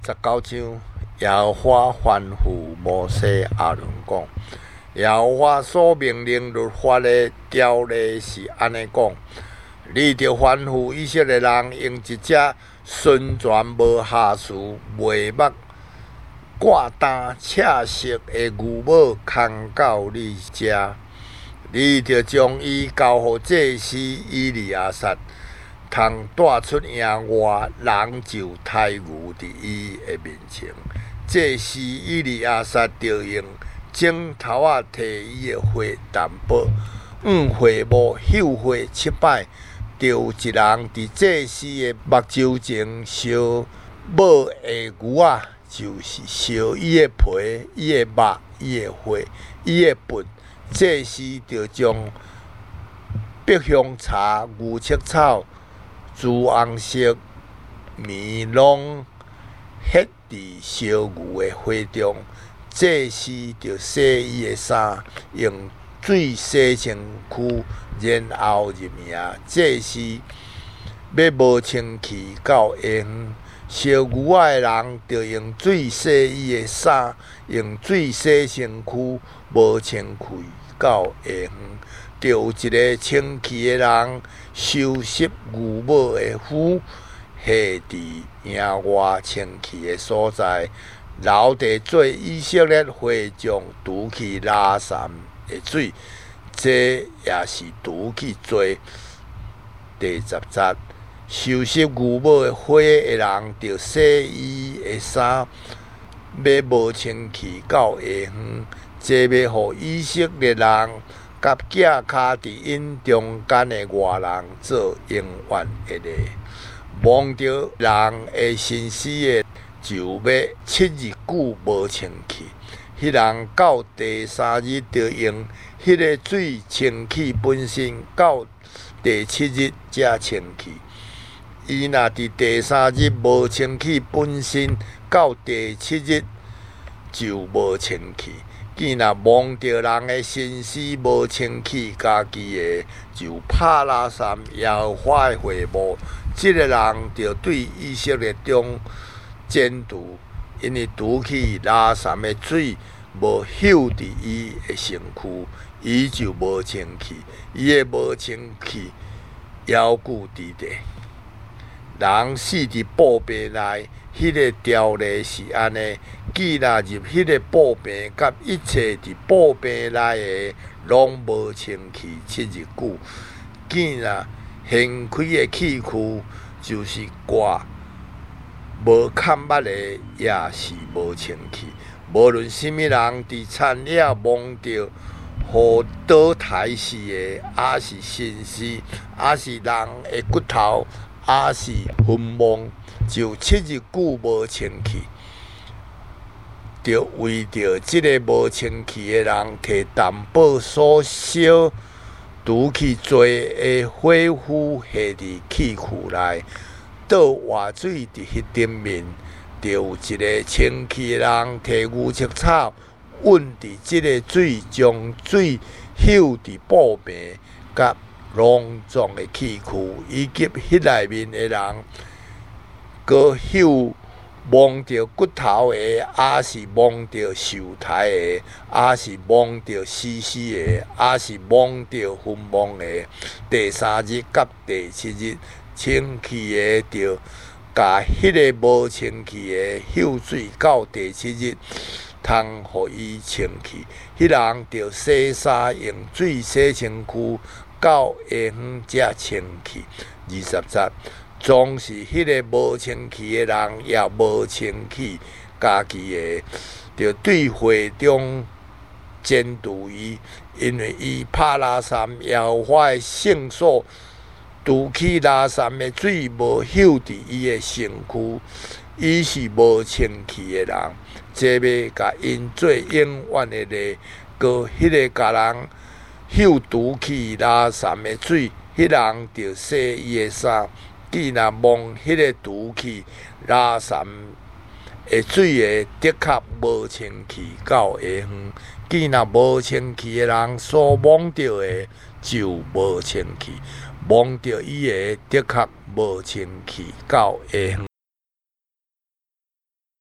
19章，耶和华吩咐摩西亚伦讲：耶和华所命令律法的条例是安尼讲：你着吩咐以色列人用一只纯全无瑕疵、袂目挂单赤色的牛母牵到你遮，你着将伊交予祭司以利亚撒。通带出营外，人就杀牛伫伊的面前。祭司以利亚撒着用指头仔摕伊的火淡薄，火幕嗅火7摆，着有一人伫祭司的目睭前烧母的牛仔，就是烧伊的皮、伊的肉、伊的血、伊的粪。祭司着将白香茶、牛膝草、朱红色棉拢ฮ็伫烧牛的火中，祭司着洗伊的衫，用水洗身躯，然后入营。祭司要无清气到下昏，烧牛仔的人着用水洗伊的衫，用水洗身躯，无清气到下昏。着有一个清气的人收拾牛母的尸，下伫营外清气的所在，留地做以色列会众除去拉散的水，这也是除去罪。第10节，收拾牛母的血的人，着洗伊的衫，要无清气到下昏，这要互以色列人甲寄卡伫因中间的外人做永远的例。望着人的心死的，就要7日久无清气。迄人到第3日着用迄个水清气本身，到第7日才清气。伊若伫第3日无清气本身，到第7日就无清气。见若望着人的心思无清气，家己的就拍拉散耶和华的会幕，这个人就对以色列中监督，因为除去拉散的水无朽伫伊的身躯，伊就无清气，伊的无清气犹久伫地。人死伫布病内，迄个条例是安尼：既若入迄个布病，甲一切伫布病内的，拢无清气7日久。既若掀开的气躯，就是挂无看捌的，也是无清气。无论什么人伫田野望着互倒台死的，也是心死，也是人的骨头，也是坟墓，就7日久无清气。着为着这个无清气的人，摕淡薄所烧除去罪的火符下伫气躯内，倒活水伫迄顶面。着有一个清气的人，摕牛膝草混伫这个水，将水朽伫布病甲隆重的气躯，以及迄内面的人，搁朽望着骨头的，也是望着受胎的，也是望着死的，也是望着坟墓的。第3日甲第7日，清气的着甲迄个无清气的朽水到第7日，通互伊清气。迄人着洗衫，用水洗身躯，到下昏才清气。20节，总是迄个无清气的人，也无清气家己的，着对会中监督伊，因为伊拍拉散耶和华的圣所，除去拉散的水无朽伫伊的身躯，伊是无清气的人。这要甲因做永远的例。搁迄个甲人朽除去拉散的水，迄人着洗伊的衫。既若望迄个除去拉散的水的，的确无清气到下昏。既若无清气的人所望着的，就无清气；望着伊的，的确无清气到下昏。